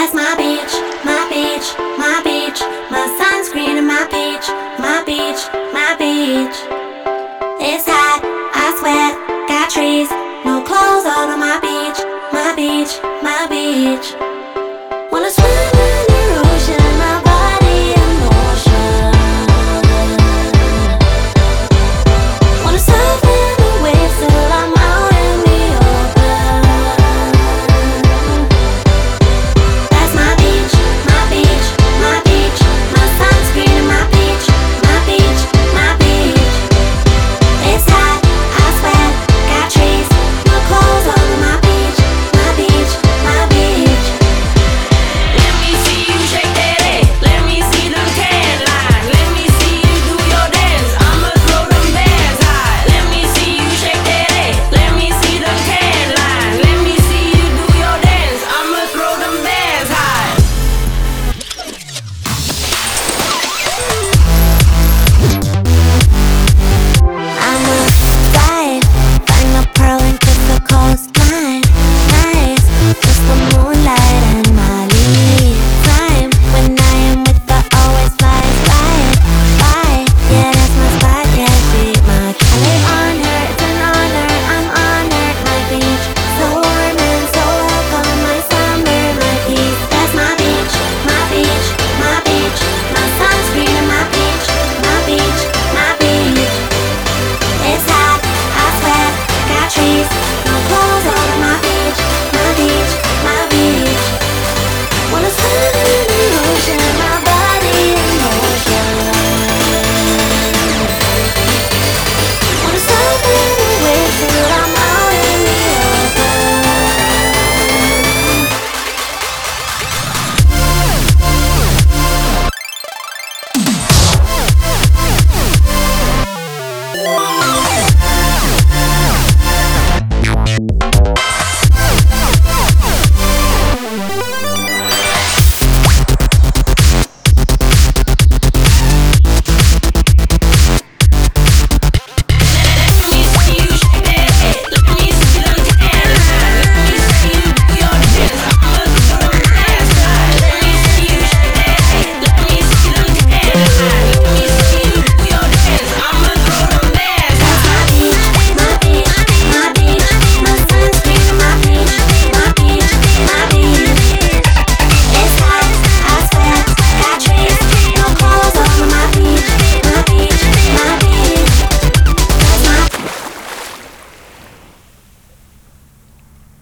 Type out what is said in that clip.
That's my beach, my beach, my beach. My sunscreen and my beach, my beach, my beach. It's hot, I sweat, got trees, no clothes all on my beach, my beach, my beach. Wanna swim in the ocean, my body in motion. Wanna surf in the waves till I'm out in the open. That's my beach, my beach, my beach. My sunscreen and my beach, my beach, my beach. It's hot, I sweat, got trees, no clothes all on my beach, my beach, my beach. Let me see you shake that ass. Let me see them tan lines. Let me see you do your dance. I'ma throw them bands high. Let me see you shake that ass. Let me see them tan lines. Let me see you do your dance. I'ma throw them bands high. I'ma dive, find a pearl and kiss the coastline. Nice, just the moonlight and Molly. Time when I am with the always flies by. Yeah, that's my spot, yeah, she my I live on her, it's an honor, I'm honored. My beach, so warm and so welcome. My summer, my peace. That's my beach, my beach, my beach. My sunscreen and my beach, my beach, my beach. It's hot, I sweat, got trees, no clothes all on my beach, my beach, my beach. Wanna swim in the ocean, my body in motion. Wanna surf in the waves till I'm out in the open.